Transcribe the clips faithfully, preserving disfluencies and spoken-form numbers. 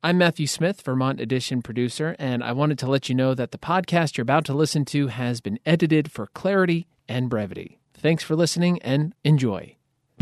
I'm Matthew Smith, Vermont Edition producer, and I wanted to let you know that the podcast you're about to listen to has been edited for clarity and brevity. Thanks for listening and enjoy.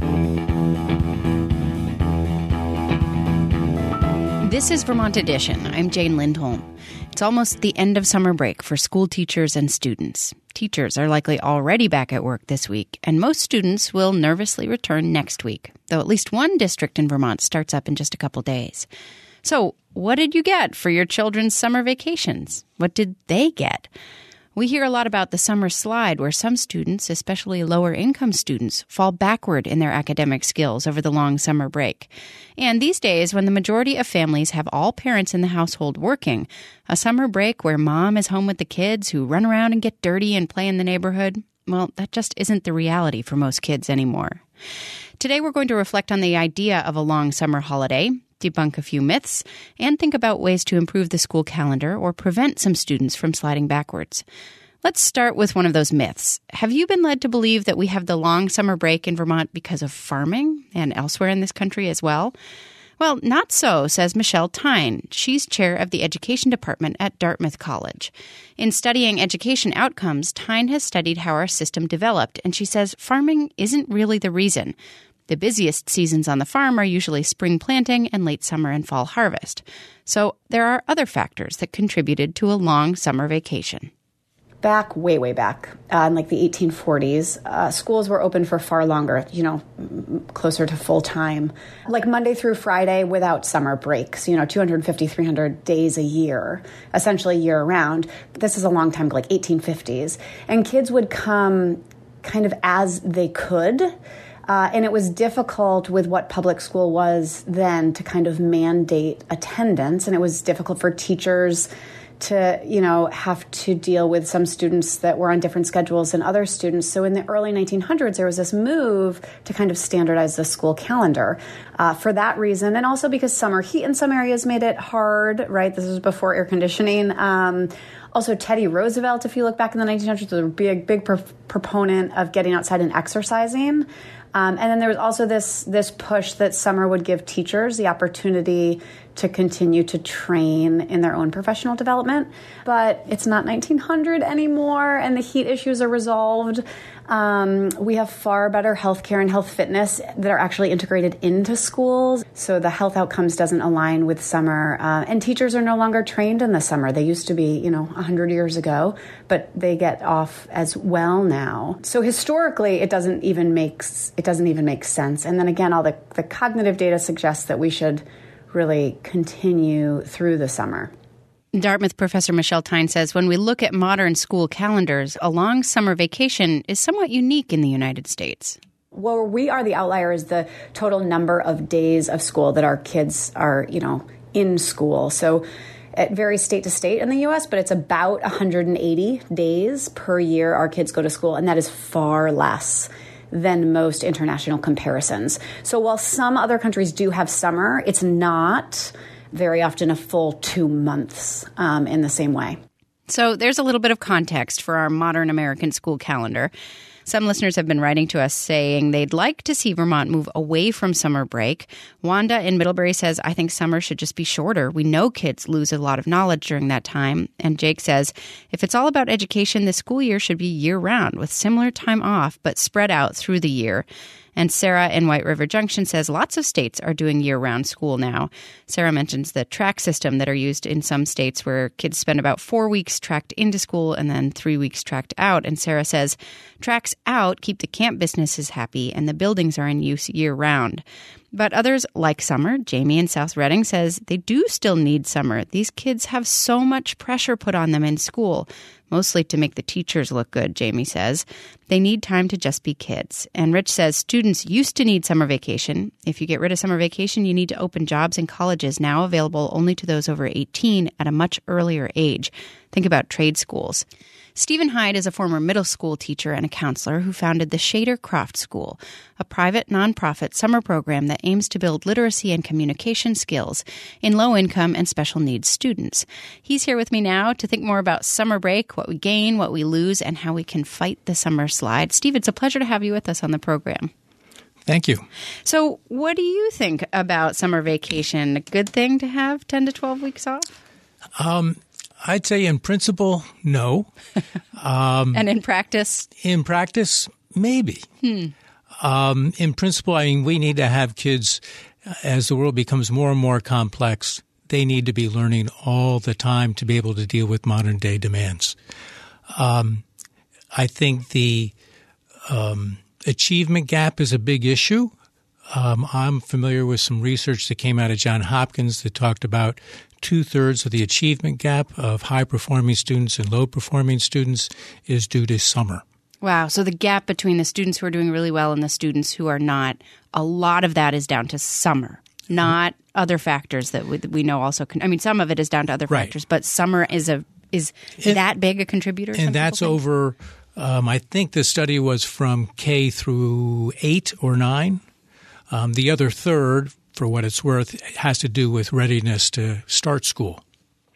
This is Vermont Edition. I'm Jane Lindholm. It's almost the end of summer break for school teachers and students. Teachers are likely already back at work this week, and most students will nervously return next week, though at least one district in Vermont starts up in just a couple days. So, what did you get for your children's summer vacations? What did they get? We hear a lot about the summer slide, where some students, especially lower-income students, fall backward in their academic skills over the long summer break. And these days, when the majority of families have all parents in the household working, a summer break where mom is home with the kids who run around and get dirty and play in the neighborhood, well, that just isn't the reality for most kids anymore. Today, we're going to reflect on the idea of a long summer holiday, debunk a few myths, and think about ways to improve the school calendar or prevent some students from sliding backwards. Let's start with one of those myths. Have you been led to believe that we have the long summer break in Vermont because of farming and elsewhere in this country as well? Well, not so, says Michelle Tyne. She's chair of the education department at Dartmouth College. In studying education outcomes, Tyne has studied how our system developed, and she says farming isn't really the reason. The busiest seasons on the farm are usually spring planting and late summer and fall harvest. So there are other factors that contributed to a long summer vacation. Back, way, way back, uh, in like the eighteen forties, uh, schools were open for far longer, you know, closer to full time, like Monday through Friday without summer breaks, you know, two hundred fifty, three hundred days a year, essentially year round. This is a long time, like eighteen fifties. And kids would come kind of as they could. Uh, and it was difficult with what public school was then to kind of mandate attendance. And it was difficult for teachers to, you know, have to deal with some students that were on different schedules than other students. So in the early nineteen hundreds, there was this move to kind of standardize the school calendar uh, for that reason. And also because summer heat in some areas made it hard, right? This was before air conditioning. Um, Also, Teddy Roosevelt, if you look back in the nineteen hundreds, was a big, big pro- proponent of getting outside and exercising. Um, and then there was also this this push that summer would give teachers the opportunity to continue to train in their own professional development. But it's not nineteen hundred anymore, and the heat issues are resolved. Um, we have far better healthcare and health fitness that are actually integrated into schools. So the health outcomes doesn't align with summer. Uh, and teachers are no longer trained in the summer. They used to be, you know, one hundred years ago, but they get off as well now. So historically, it doesn't even make it doesn't even make sense. And then again, all the, the cognitive data suggests that we should really continue through the summer. Dartmouth professor Michelle Tyne says when we look at modern school calendars, a long summer vacation is somewhat unique in the United States. Well, we are the outlier is the total number of days of school that our kids are, you know, in school. So it varies state to state in the U S, but it's about one hundred eighty days per year our kids go to school, and that is far less than most international comparisons. So while some other countries do have summer, it's not very often a full two months um, in the same way. So there's a little bit of context for our modern American school calendar. Some listeners have been writing to us saying they'd like to see Vermont move away from summer break. Wanda in Middlebury says, I think summer should just be shorter. We know kids lose a lot of knowledge during that time. And Jake says, if it's all about education, the school year should be year-round with similar time off, but spread out through the year. And Sarah in White River Junction says lots of states are doing year-round school now. Sarah mentions the track system that are used in some states where kids spend about four weeks tracked into school and then three weeks tracked out. And Sarah says tracks out keep the camp businesses happy and the buildings are in use year-round. But others, like summer, Jamie in South Reading says they do still need summer. These kids have so much pressure put on them in school, mostly to make the teachers look good, Jamie says. They need time to just be kids. And Rich says students used to need summer vacation. If you get rid of summer vacation, you need to open jobs in colleges now available only to those over eighteen at a much earlier age. Think about trade schools. Stephen Hyde is a former middle school teacher and a counselor who founded the Shader Croft School, a private nonprofit summer program that aims to build literacy and communication skills in low-income and special needs students. He's here with me now to think more about summer break, what we gain, what we lose, and how we can fight the summer slide. Steve, it's a pleasure to have you with us on the program. Thank you. So what do you think about summer vacation? A good thing to have ten to twelve weeks off? Um, I'd say in principle, no. Um, and in practice? In practice, maybe. Hmm. Um, in principle, I mean, we need to have kids, as the world becomes more and more complex, they need to be learning all the time to be able to deal with modern day demands. Um, I think the um, achievement gap is a big issue. Um, I'm familiar with some research that came out of Johns Hopkins that talked about two-thirds of the achievement gap of high-performing students and low-performing students is due to summer. Wow. So the gap between the students who are doing really well and the students who are not, a lot of that is down to summer, not mm-hmm. other factors that we, we know also can, I mean, some of it is down to other right. factors, but summer is a is and, that big a contributor? And that's over, um, I think the study was from K through eight or nine. Um, the other third, for what it's worth, has to do with readiness to start school.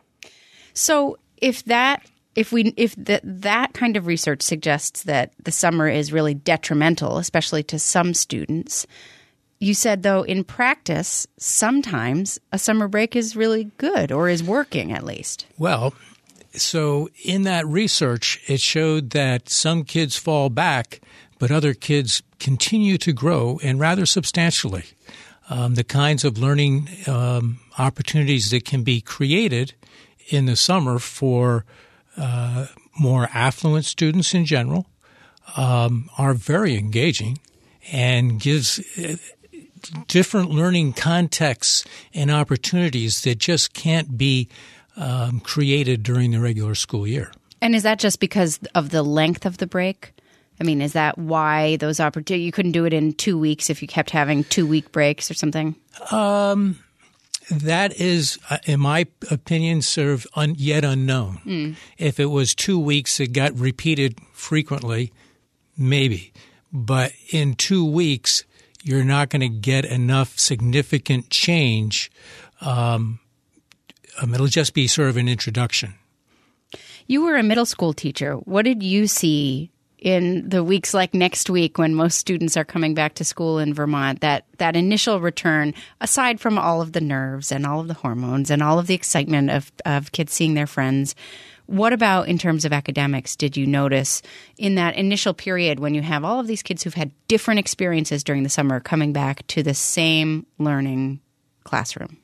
So if that if we if that that kind of research suggests that the summer is really detrimental, especially to some students, you said though in practice sometimes a summer break is really good or is working at least. Well, so in that research, it showed that some kids fall back, but other kids continue to grow and rather substantially. Um, the kinds of learning um, opportunities that can be created in the summer for uh, more affluent students in general um, are very engaging and gives uh, different learning contexts and opportunities that just can't be um, created during the regular school year. And is that just because of the length of the break? I mean, is that why those opportunities, you couldn't do it in two weeks if you kept having two-week breaks or something? Um, that is, in my opinion, sort of un, yet unknown. Mm. If it was two weeks that got repeated frequently, maybe. But in two weeks, you're not going to get enough significant change. Um, um, it'll just be sort of an introduction. You were a middle school teacher. What did you see in the weeks like next week when most students are coming back to school in Vermont, that, that initial return, aside from all of the nerves and all of the hormones and all of the excitement of, of kids seeing their friends, what about in terms of academics did you notice in that initial period when you have all of these kids who've had different experiences during the summer coming back to the same learning classroom?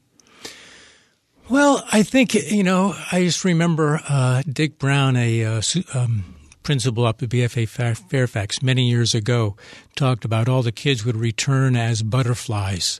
Well, I think, you know, I just remember uh, Dick Brown, a uh, um, principal up at B F A Fairfax many years ago, talked about all the kids would return as butterflies,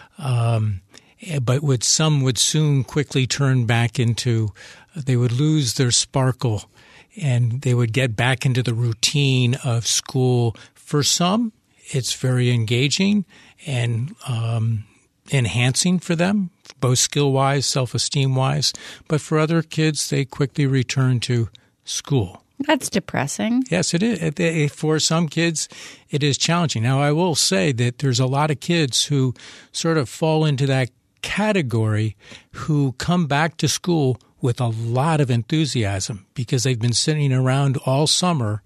um, but would some would soon quickly turn back into, they would lose their sparkle and they would get back into the routine of school. For some, it's very engaging and um, enhancing for them, both skill-wise, self-esteem-wise. But for other kids, they quickly return to school. That's depressing. Yes, it is. For some kids, it is challenging. Now, I will say that there's a lot of kids who sort of fall into that category who come back to school with a lot of enthusiasm because they've been sitting around all summer,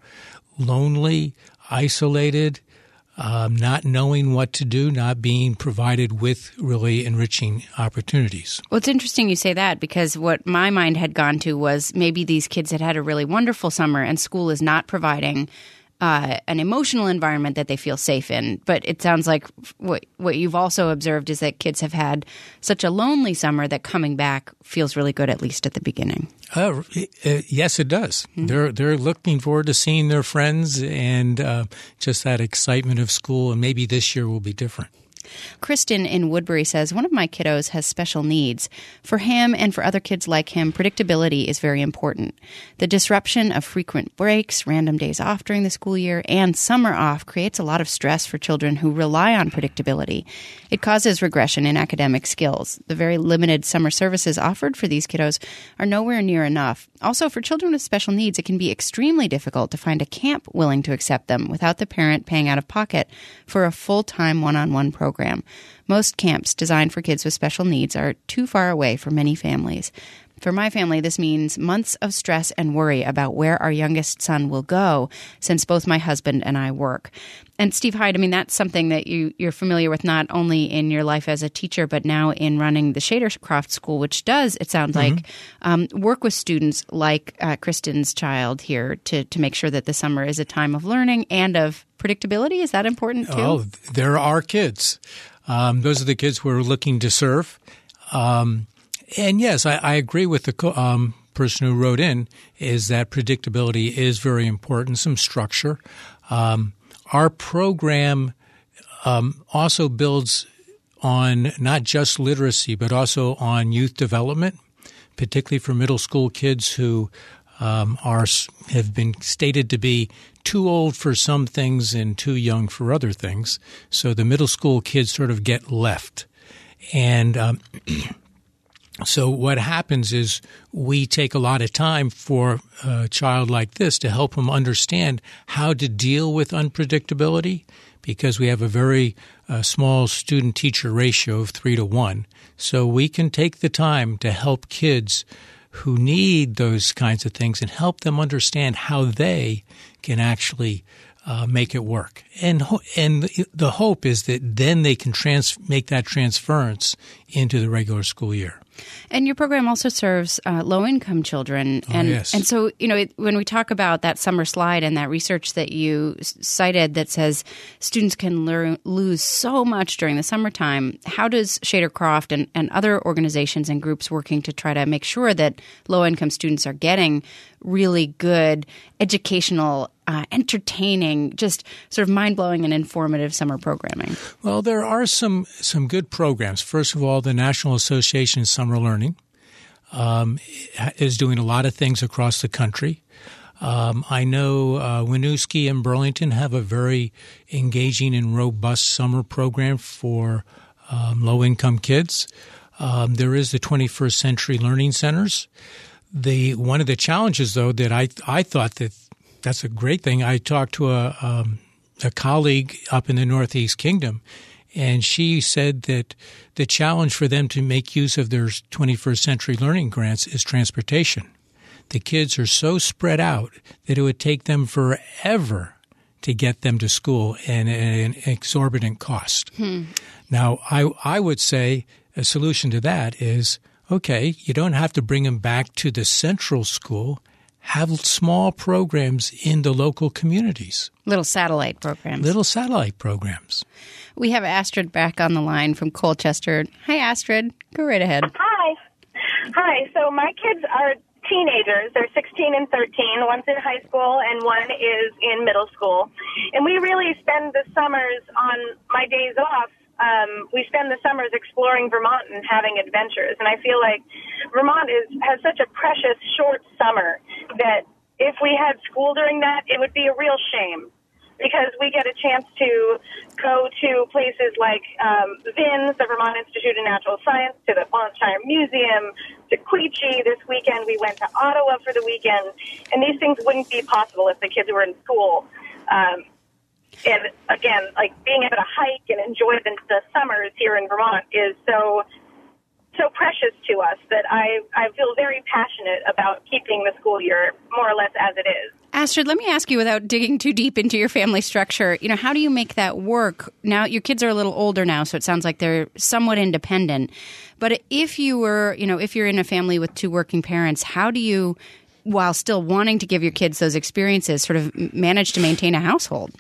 lonely, isolated, um, not knowing what to do, not being provided with really enriching opportunities. Well, it's interesting you say that because what my mind had gone to was maybe these kids had had a really wonderful summer and school is not providing uh, an emotional environment that they feel safe in. But it sounds like what what you've also observed is that kids have had such a lonely summer that coming back feels really good, at least at the beginning. Uh, yes, it does. Mm-hmm. They're they're looking forward to seeing their friends and uh, just that excitement of school. And maybe this year will be different. Kristen in Woodbury says, one of my kiddos has special needs. For him and for other kids like him, predictability is very important. The disruption of frequent breaks, random days off during the school year, and summer off creates a lot of stress for children who rely on predictability. It causes regression in academic skills. The very limited summer services offered for these kiddos are nowhere near enough. Also, for children with special needs, it can be extremely difficult to find a camp willing to accept them without the parent paying out of pocket for a full-time one-on-one program. Most camps designed for kids with special needs are too far away for many families. For my family, this means months of stress and worry about where our youngest son will go, since both my husband and I work. And Steve Hyde, I mean, that's something that you, you're familiar with not only in your life as a teacher, but now in running the Shadercroft School, which does, it sounds mm-hmm. like, um, work with students like uh, Kristen's child here to, to make sure that the summer is a time of learning and of predictability. Is that important too? Oh, there are kids. Um, those are the kids we're looking to serve. Um, and yes, I, I agree with the co- um, person who wrote in, is that predictability is very important, some structure. Um, our program um, also builds on not just literacy, but also on youth development, particularly for middle school kids who um, are have been stated to be too old for some things and too young for other things. So the middle school kids sort of get left. And um, so what happens is we take a lot of time for a child like this to help them understand how to deal with unpredictability, because we have a very uh, small student-teacher ratio of three to one. So we can take the time to help kids who need those kinds of things and help them understand how they can actually uh, make it work. And ho- and the hope is that then they can trans- make that transference into the regular school year. And your program also serves uh, low-income children. Oh, and, yes. And so, you know, it, when we talk about that summer slide and that research that you cited that says students can learn, lose so much during the summertime, how does Shadercroft and, and other organizations and groups working to try to make sure that low-income students are getting really good educational, uh, entertaining, just sort of mind-blowing and informative summer programming? Well, there are some some good programs. First of all, the National Association of Summer Learning um, is doing a lot of things across the country. Um, I know uh, Winooski and Burlington have a very engaging and robust summer program for um, low-income kids. Um, there is the twenty-first Century Learning Centers. The one of the challenges, though, that I I thought that that's a great thing. I talked to a um, a colleague up in the Northeast Kingdom, and she said that the challenge for them to make use of their twenty-first Century Learning grants is transportation. The kids are so spread out that it would take them forever to get them to school and at an exorbitant cost. Hmm. Now, I I would say a solution to that is, okay, you don't have to bring them back to the central school. Have small programs in the local communities. Little satellite programs. Little satellite programs. We have Astrid back on the line from Colchester. Hi, Astrid. Go right ahead. Hi. Hi. So my kids are teenagers. They're sixteen and thirteen. One's in high school and one is in middle school. And we really spend the summers on my days off. Um, we spend the summers exploring Vermont and having adventures. And I feel like Vermont is has such a precious short summer that if we had school during that, it would be a real shame, because we get a chance to go to places like um, V I N S, the Vermont Institute of Natural Science, to the Faunshire Museum, to Quechee. This weekend we went to Ottawa for the weekend. And these things wouldn't be possible if the kids were in school. Um, And again, like being able to hike and enjoy the, the summers here in Vermont is so so precious to us that I, I feel very passionate about keeping the school year more or less as it is. Astrid, let me ask you, without digging too deep into your family structure, you know, how do you make that work? Now, your kids are a little older now, so it sounds like they're somewhat independent. But if you were, you know, if you're in a family with two working parents, how do you, while still wanting to give your kids those experiences, sort of manage to maintain a household?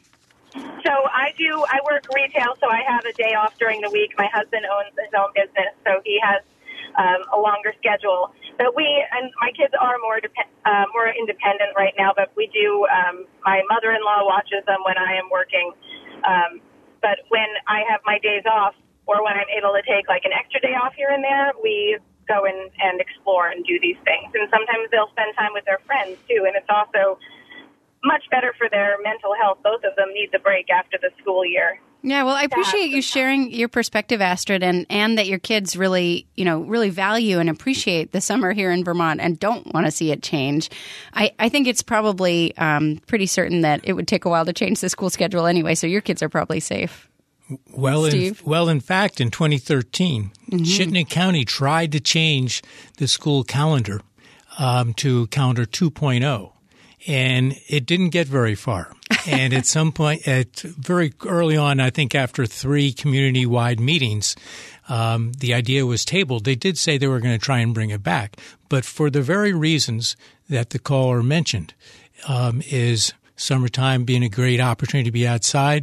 So I do, I work retail, so I have a day off during the week. My husband owns his own business, so he has um, a longer schedule. But we, and my kids are more dep- uh, more independent right now, but we do, um, my mother-in-law watches them when I am working. Um, but when I have my days off, or when I'm able to take like an extra day off here and there, we go in and explore and do these things. And sometimes they'll spend time with their friends too, and it's also much better for their mental health. Both of them need the break after the school year. Yeah, well, I appreciate you sharing your perspective, Astrid, and, and that your kids really, you know, really value and appreciate the summer here in Vermont and don't want to see it change. I, I think it's probably um, pretty certain that it would take a while to change the school schedule anyway, so your kids are probably safe. Well, Steve? in, well, in fact, in twenty thirteen, Mm-hmm. Chittenden County tried to change the school calendar um, to calendar two point oh, and it didn't get very far. And at some point, at very early on, I think after three community-wide meetings, um, the idea was tabled. They did say they were going to try and bring it back, but for the very reasons that the caller mentioned, um, is summertime being a great opportunity to be outside,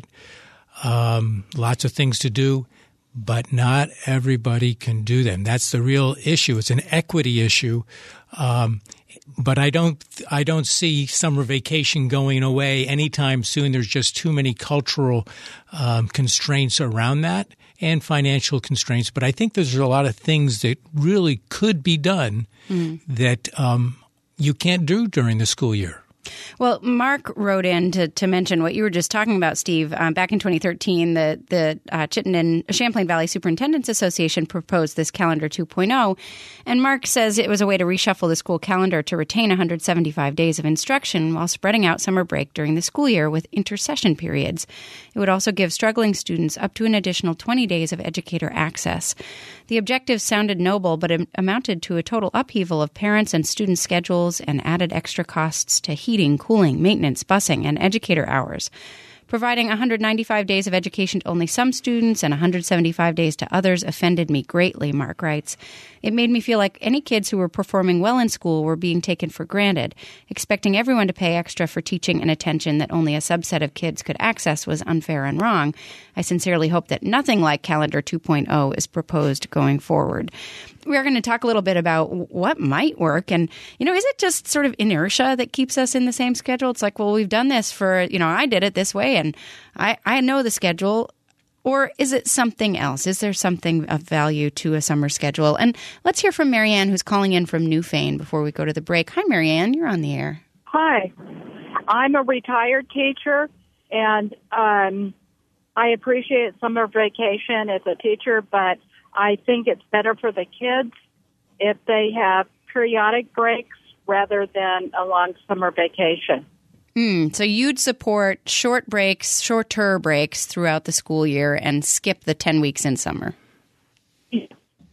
um, lots of things to do, but not everybody can do them. That's the real issue. It's an equity issue. Um, but I don't, I don't see summer vacation going away anytime soon. There's just too many cultural um, constraints around that and financial constraints. But I think there's a lot of things that really could be done mm. that um, you can't do during the school year. Well, Mark wrote in to, to mention what you were just talking about, Steve. Um, back in twenty thirteen, the, the uh, Chittenden Champlain Valley Superintendents Association proposed this calendar two point oh. And Mark says it was a way to reshuffle the school calendar to retain one hundred seventy-five days of instruction while spreading out summer break during the school year with intercession periods. It would also give struggling students up to an additional twenty days of educator access. The objectives sounded noble, but it amounted to a total upheaval of parents' and student schedules and added extra costs to heating, cooling, maintenance, busing, and educator hours. Providing one hundred ninety-five days of education to only some students and one hundred seventy-five days to others offended me greatly, Mark writes. It made me feel like any kids who were performing well in school were being taken for granted. Expecting everyone to pay extra for teaching and attention that only a subset of kids could access was unfair and wrong. I sincerely hope that nothing like Calendar two point oh is proposed going forward. We're going to talk a little bit about what might work. And, you know, is it just sort of inertia that keeps us in the same schedule? It's like, well, we've done this for, you know, I did it this way and I, I know the schedule. Or is it something else? Is there something of value to a summer schedule? And let's hear from Marianne, who's calling in from Newfane before we go to the break. Hi, Marianne. You're on the air. Hi. I'm a retired teacher, and um, I appreciate summer vacation as a teacher, but I think it's better for the kids if they have periodic breaks rather than a long summer vacation. Mm, so you'd support short breaks, shorter breaks throughout the school year and skip the ten weeks in summer. Yeah.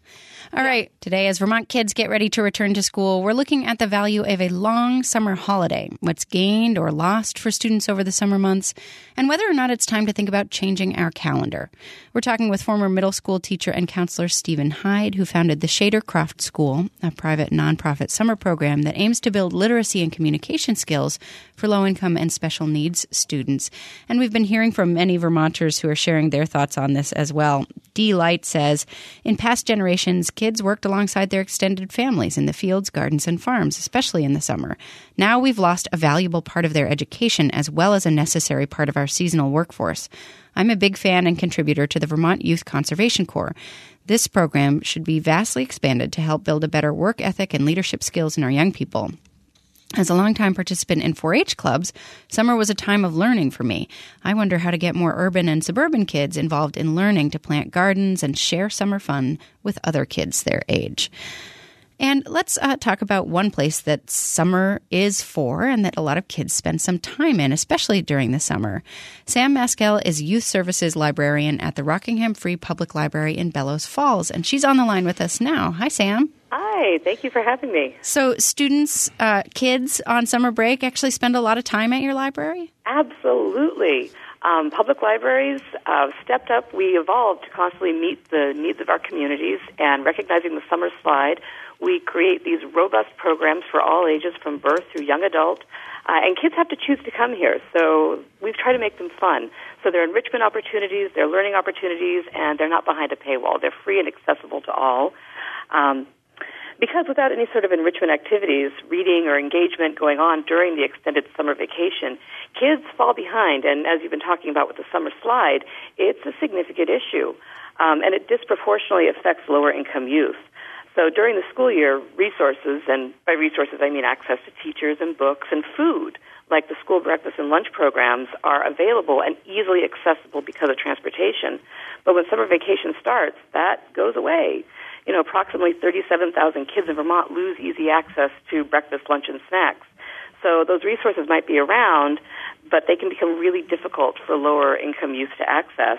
All right. Today, as Vermont kids get ready to return to school, we're looking at the value of a long summer holiday, what's gained or lost for students over the summer months, and whether or not it's time to think about changing our calendar. We're talking with former middle school teacher and counselor Stephen Hyde, who founded the Shader Croft School, a private nonprofit summer program that aims to build literacy and communication skills for low-income and special needs students. And we've been hearing from many Vermonters who are sharing their thoughts on this as well. Dee Light says, in past generations, kids worked alongside their extended families in the fields, gardens, and farms, especially in the summer. Now we've lost a valuable part of their education as well as a necessary part of our seasonal workforce. I'm a big fan and contributor to the Vermont Youth Conservation Corps. This program should be vastly expanded to help build a better work ethic and leadership skills in our young people. As a longtime participant in four H clubs, summer was a time of learning for me. I wonder how to get more urban and suburban kids involved in learning to plant gardens and share summer fun with other kids their age. And let's uh, talk about one place that summer is for and that a lot of kids spend some time in, especially during the summer. Sam Maskell is Youth Services Librarian at the Rockingham Free Public Library in Bellows Falls, and she's on the line with us now. Hi, Sam. Hi, thank you for having me. So students, uh, kids on summer break actually spend a lot of time at your library? Absolutely. Um, public libraries uh, stepped up. We evolved to constantly meet the needs of our communities, and recognizing the summer slide, we create these robust programs for all ages from birth through young adult, uh, and kids have to choose to come here, so we've tried to make them fun. So they're enrichment opportunities, they're learning opportunities, and they're not behind a paywall. They're free and accessible to all. Um, Because without any sort of enrichment activities, reading or engagement going on during the extended summer vacation, kids fall behind. And as you've been talking about with the summer slide, it's a significant issue. Um, and it disproportionately affects lower-income youth. So during the school year, resources, and by resources I mean access to teachers and books and food, like the school breakfast and lunch programs, are available and easily accessible because of transportation. But when summer vacation starts, that goes away. You know, approximately thirty-seven thousand kids in Vermont lose easy access to breakfast, lunch, and snacks. So those resources might be around, but they can become really difficult for lower-income youth to access.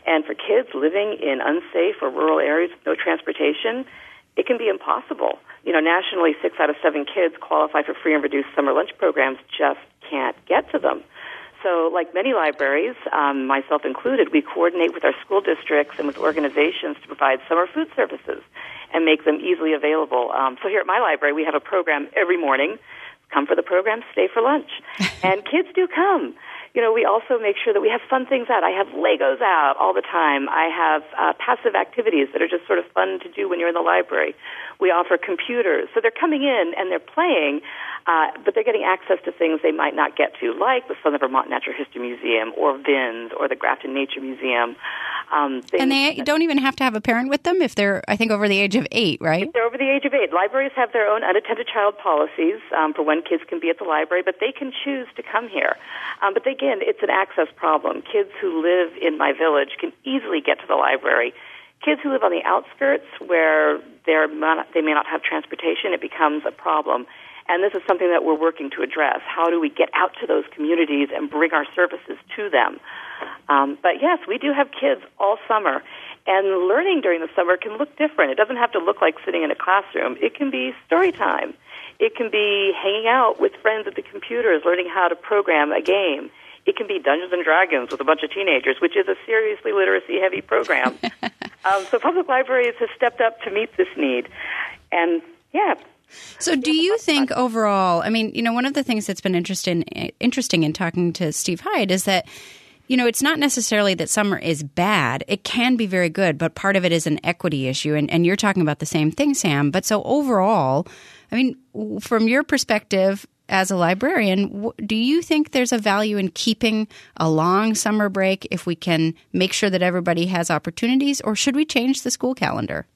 And for kids living in unsafe or rural areas with no transportation, it can be impossible. You know, nationally, six out of seven kids qualify for free and reduced summer lunch programs, just can't get to them. So like many libraries, um, myself included, we coordinate with our school districts and with organizations to provide summer food services and make them easily available. Um, so here at my library, we have a program every morning. Come for the program, stay for lunch. And kids do come. You know, we also make sure that we have fun things out. I have Legos out all the time. I have uh, passive activities that are just sort of fun to do when you're in the library. We offer computers. So they're coming in and they're playing, uh, but they're getting access to things they might not get to, like the Southern Vermont Natural History Museum or V I N S or the Grafton Nature Museum. Um, and they don't even have to have a parent with them if they're, I think, over the age of eight, right? If they're over the age of eight. Libraries have their own unattended child policies um, for when kids can be at the library, but they can choose to come here. Um, but again, it's an access problem. Kids who live in my village can easily get to the library. Kids who live on the outskirts where they're not, they may not have transportation, it becomes a problem. And this is something that we're working to address. How do we get out to those communities and bring our services to them? Um, but yes, we do have kids all summer. And learning during the summer can look different. It doesn't have to look like sitting in a classroom. It can be story time. It can be hanging out with friends at the computers, learning how to program a game. It can be Dungeons and Dragons with a bunch of teenagers, which is a seriously literacy-heavy program. um, so public libraries have stepped up to meet this need. And, yeah. So do you think overall, I mean, you know, one of the things that's been interesting, interesting in talking to Steve Hyde is that, you know, it's not necessarily that summer is bad. It can be very good, but part of it is an equity issue. And, and you're talking about the same thing, Sam. But so overall, I mean, from your perspective as a librarian, do you think there's a value in keeping a long summer break if we can make sure that everybody has opportunities, or should we change the school calendar?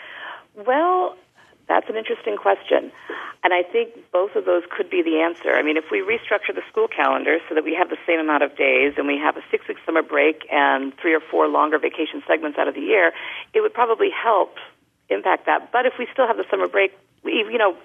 Well, that's an interesting question. And I think both of those could be the answer. I mean, if we restructure the school calendar so that we have the same amount of days and we have a six-week summer break and three or four longer vacation segments out of the year, it would probably help impact that. But if we still have the summer break, we, you know,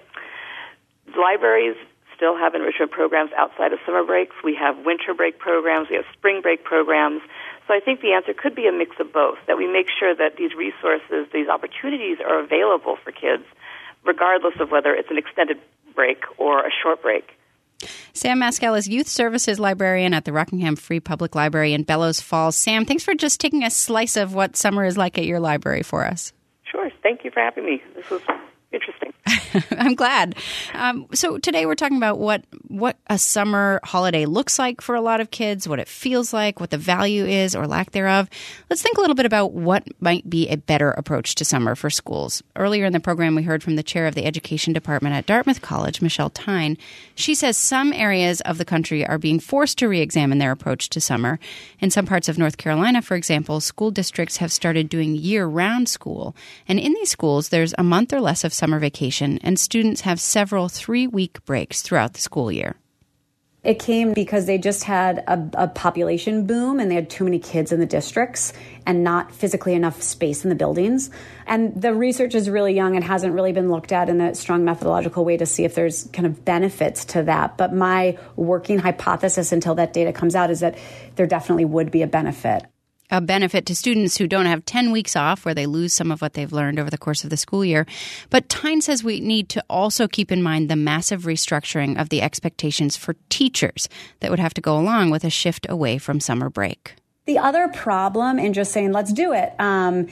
libraries still have enrichment programs outside of summer breaks. We have winter break programs. We have spring break programs. So I think the answer could be a mix of both, that we make sure that these resources, these opportunities are available for kids, regardless of whether it's an extended break or a short break. Sam Maskell is Youth Services Librarian at the Rockingham Free Public Library in Bellows Falls. Sam, thanks for just taking a slice of what summer is like at your library for us. Sure. Thank you for having me. This was interesting. I'm glad. Um, so today we're talking about what what a summer holiday looks like for a lot of kids, what it feels like, what the value is or lack thereof. Let's think a little bit about what might be a better approach to summer for schools. Earlier in the program, we heard from the chair of the education department at Dartmouth College, Michelle Tyne. She says some areas of the country are being forced to re-examine their approach to summer. In some parts of North Carolina, for example, school districts have started doing year-round school. And in these schools, there's a month or less of summer vacation, and students have several three-week breaks throughout the school year. It came because they just had a, a population boom and they had too many kids in the districts and not physically enough space in the buildings. And the research is really young and hasn't really been looked at in a strong methodological way to see if there's kind of benefits to that. But my working hypothesis until that data comes out is that there definitely would be a benefit. A benefit to students who don't have ten weeks off where they lose some of what they've learned over the course of the school year. But Tyne says we need to also keep in mind the massive restructuring of the expectations for teachers that would have to go along with a shift away from summer break. The other problem in just saying, let's do it, um,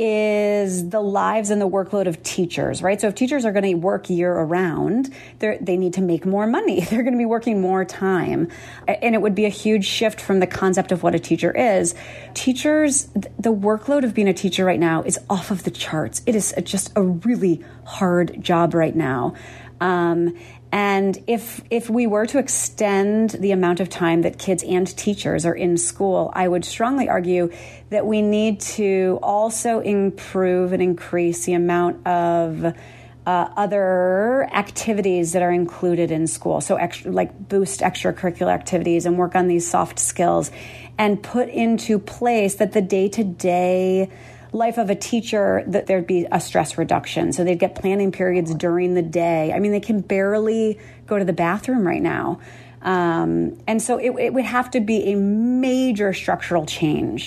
is the lives and the workload of teachers, right? So if teachers are going to work year around, they need to make more money. They're going to be working more time. And it would be a huge shift from the concept of what a teacher is. Teachers, the workload of being a teacher right now is off of the charts. It is just a really hard job right now. Um, and if if we were to extend the amount of time that kids and teachers are in school, I would strongly argue that we need to also improve and increase the amount of uh, other activities that are included in school. So extra, like boost extracurricular activities and work on these soft skills and put into place that the day-to-day life of a teacher, that there'd be a stress reduction. So they'd get planning periods during the day. I mean, they can barely go to the bathroom right now. Um, and so it, it would have to be a major structural change.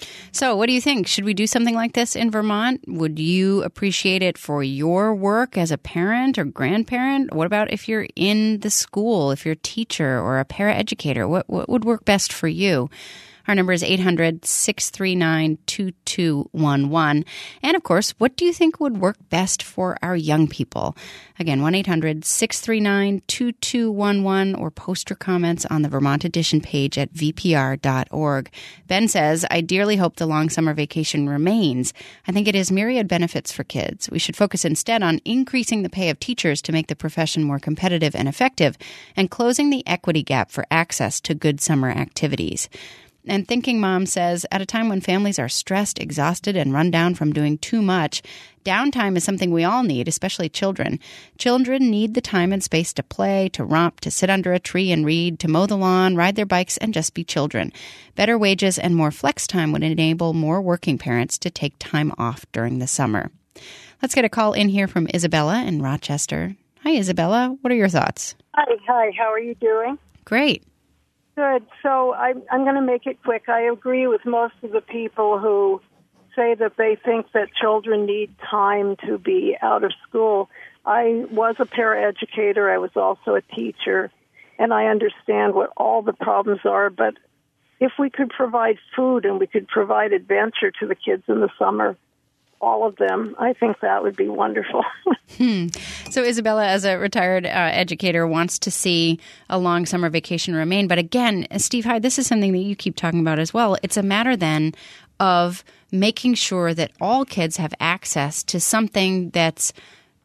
So what do you think? Should we do something like this in Vermont? Would you appreciate it for your work as a parent or grandparent? What about if you're in the school, if you're a teacher or a paraeducator? What, what would work best for you? Our number is eight hundred, six three nine, two two one one. And, of course, what do you think would work best for our young people? Again, one eight hundred, six three nine, two two one one, or post your comments on the Vermont Edition page at v p r dot org. Ben says, I dearly hope the long summer vacation remains. I think it has myriad benefits for kids. We should focus instead on increasing the pay of teachers to make the profession more competitive and effective, and closing the equity gap for access to good summer activities. And Thinking Mom says, at a time when families are stressed, exhausted, and run down from doing too much, downtime is something we all need, especially children. Children need the time and space to play, to romp, to sit under a tree and read, to mow the lawn, ride their bikes, and just be children. Better wages and more flex time would enable more working parents to take time off during the summer. Let's get a call in here from Isabella in Rochester. Hi, Isabella. What are your thoughts? Hi, hi. How are you doing? Great. Good. So I'm, I'm going to make it quick. I agree with most of the people who say that they think that children need time to be out of school. I was a paraeducator. I was also a teacher, and I understand what all the problems are. But if we could provide food and we could provide adventure to the kids in the summer, all of them, I think that would be wonderful. hmm. So Isabella, as a retired uh, educator, wants to see a long summer vacation remain. But again, Steve Hyde, this is something that you keep talking about as well. It's a matter then of making sure that all kids have access to something that's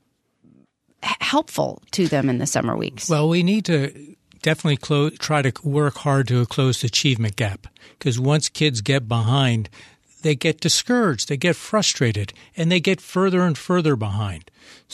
helpful to them in the summer weeks. Well, we need to definitely close, try to work hard to close the achievement gap, because once kids get behind, they get discouraged, they get frustrated, and they get further and further behind.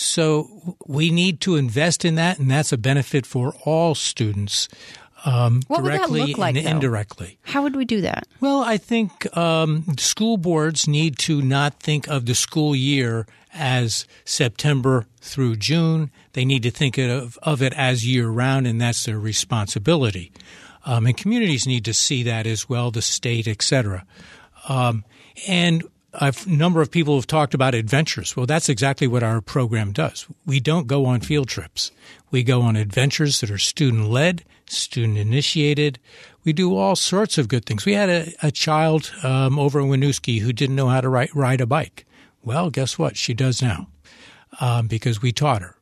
So we need to invest in that, and that's a benefit for all students, um, what directly would that look like, and though? indirectly. How would we do that? Well, I think um, school boards need to not think of the school year as September through June. They need to think of, of it as year-round, and that's their responsibility. Um, and communities need to see that as well, the state, et cetera. Um, and a number of people have talked about adventures. Well, that's exactly what our program does. We don't go on field trips. We go on adventures that are student-led, student-initiated. We do all sorts of good things. We had a, a child um, over in Winooski who didn't know how to ride, ride a bike. Well, guess what? She does now um, because we taught her.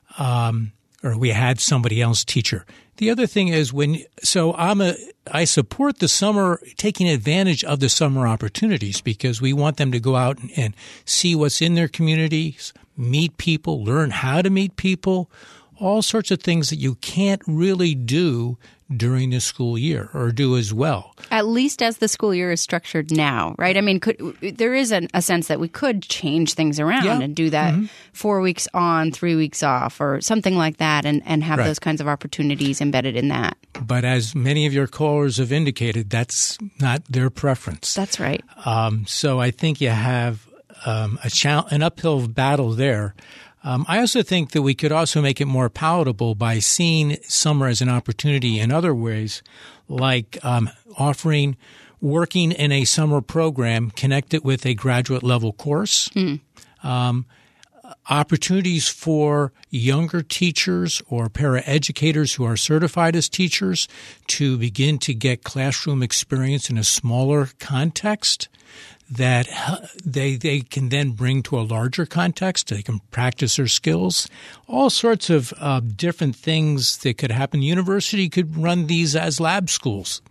Um, or we had somebody else teach her. The other thing is when – so I'm a – I support the summer – taking advantage of the summer opportunities because we want them to go out and, and see what's in their communities, meet people, learn how to meet people, all sorts of things that you can't really do during the school year or do as well. At least as the school year is structured now, right? I mean, could, there is an, a sense that we could change things around yeah. and do that mm-hmm. four weeks on, three weeks off or something like that and, and have right. those kinds of opportunities embedded in that. But as many of your callers have indicated, that's not their preference. That's right. Um, so I think you have um, a chal- an uphill battle there. Um, I also think that we could also make it more palatable by seeing summer as an opportunity in other ways, like um, offering working in a summer program connected with a graduate level course, mm. um, opportunities for younger teachers or paraeducators who are certified as teachers to begin to get classroom experience in a smaller context that they they can then bring to a larger context. They can practice their skills. All sorts of uh, different things that could happen. The university could run these as lab schools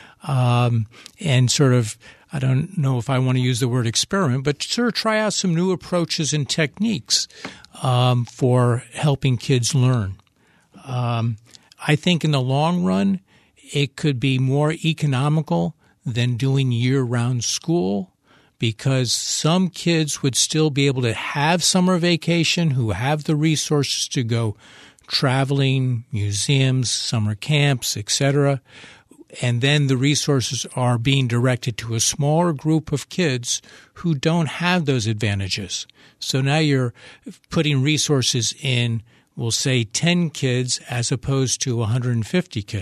um, and sort of, I don't know if I want to use the word experiment, but sort of try out some new approaches and techniques um, for helping kids learn. Um, I think in the long run, it could be more economical than doing year-round school, because some kids would still be able to have summer vacation who have the resources to go traveling, museums, summer camps, et cetera. And then the resources are being directed to a smaller group of kids who don't have those advantages. So now you're putting resources in, we'll say, ten kids as opposed to one hundred fifty kids.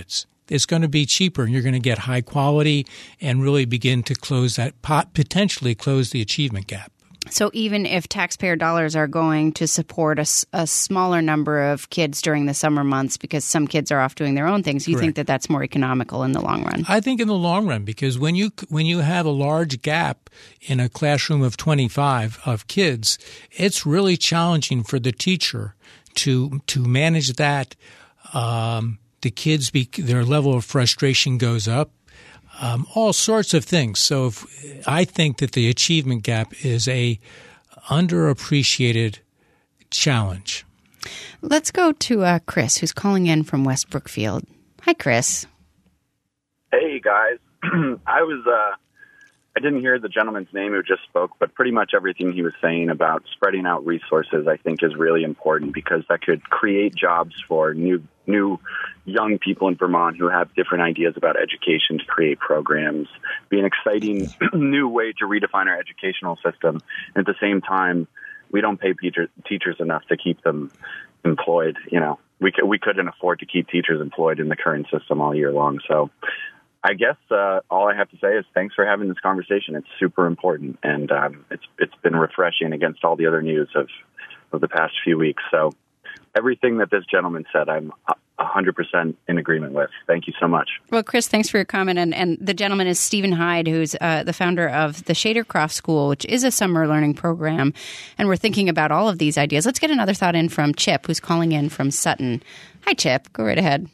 it's going to be cheaper, and you're going to get high quality and really begin to close that, potentially close the achievement gap. So even if taxpayer dollars are going to support a, a smaller number of kids during the summer months because some kids are off doing their own things, you Correct. think that that's more economical in the long run? I think in the long run, because when you when you have a large gap in a classroom of twenty-five of kids, it's really challenging for the teacher to to manage that. Um, the kids, be, their level of frustration goes up. Um, all sorts of things. So if, I think that the achievement gap is a underappreciated challenge. Let's go to uh, Chris, who's calling in from West Brookfield. Hi, Chris. Hey, guys. I was, uh, I didn't hear the gentleman's name who just spoke, but pretty much everything he was saying about spreading out resources, I think, is really important because that could create jobs for new, new young people in Vermont who have different ideas about education to create programs, be an exciting new way to redefine our educational system. And at the same time, we don't pay teacher, teachers enough to keep them employed. You know, we could, we couldn't afford to keep teachers employed in the current system all year long. So I guess uh, all I have to say is thanks for having this conversation. It's super important, and um, it's it's been refreshing against all the other news of, of the past few weeks. So everything that this gentleman said, I'm one hundred percent in agreement with. Thank you so much. Well, Chris, thanks for your comment. And, and the gentleman is Stephen Hyde, who's uh, the founder of the Shadercroft School, which is a summer learning program. And we're thinking about all of these ideas. Let's get another thought in from Chip, who's calling in from Sutton. Hi, Chip. Go right ahead.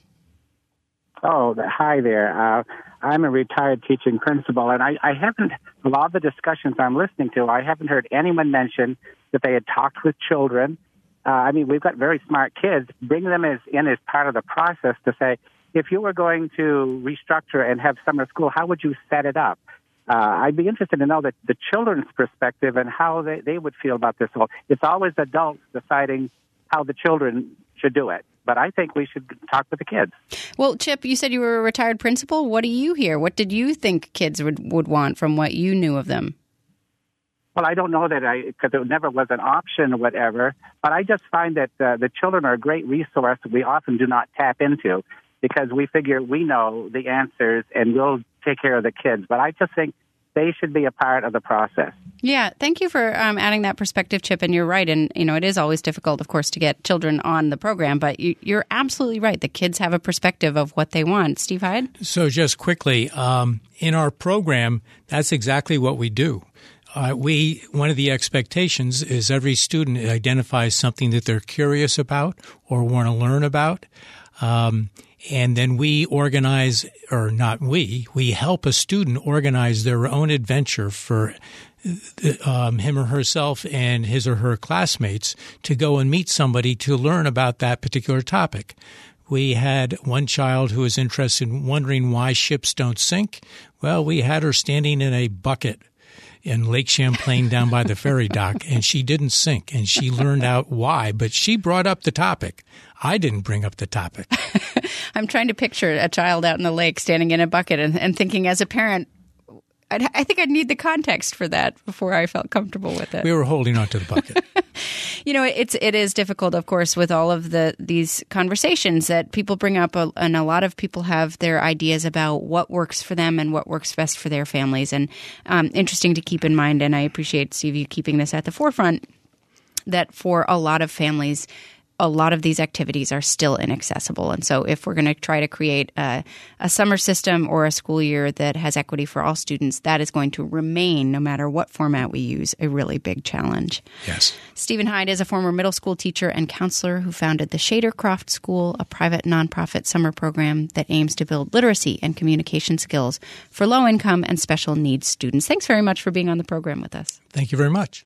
Oh, hi there. Uh, I'm a retired teaching principal, and I, I haven't, a lot of the discussions I'm listening to, I haven't heard anyone mention that they had talked with children. Uh, I mean, we've got very smart kids. Bring them as in as part of the process to say, if you were going to restructure and have summer school, how would you set it up? Uh, I'd be interested to know that the children's perspective and how they, they would feel about this whole. It's always adults deciding how the children should do it. But I think we should talk with the kids. Well, Chip, you said you were a retired principal. What do you hear? What did you think kids would, would want from what you knew of them? Well, I don't know that I, because it never was an option or whatever, but I just find that uh, the children are a great resource we often do not tap into because we figure we know the answers and we'll take care of the kids. But I just think they should be a part of the process. Yeah, thank you for um, adding that perspective, Chip. And you're right. And, you know, it is always difficult, of course, to get children on the program. But you, you're absolutely right. The kids have a perspective of what they want. Steve Hyde? So just quickly, um, in our program, that's exactly what we do. Uh, we one of the expectations is every student identifies something that they're curious about or want to learn about. Um, and then we organize, or not we, we help a student organize their own adventure for um, him or herself and his or her classmates to go and meet somebody to learn about that particular topic. We had one child who was interested in wondering why ships don't sink. Well, we had her standing in a bucket in Lake Champlain down by the ferry dock, and she didn't sink, and she learned out why, but she brought up the topic. I didn't bring up the topic. I'm trying to picture a child out in the lake standing in a bucket and, and thinking as a parent, I'd, I think I'd need the context for that before I felt comfortable with it. We were holding on to the bucket. You know, it's it is difficult, of course, with all of the these conversations that people bring up, and a lot of people have their ideas about what works for them and what works best for their families. And um, interesting to keep in mind, and I appreciate, Steve, you keeping this at the forefront, that for a lot of families, a lot of these activities are still inaccessible. And so if we're going to try to create a, a summer system or a school year that has equity for all students, that is going to remain, no matter what format we use, a really big challenge. Yes. Stephen Hyde is a former middle school teacher and counselor who founded the Shadercroft School, a private nonprofit summer program that aims to build literacy and communication skills for low-income and special needs students. Thanks very much for being on the program with us. Thank you very much.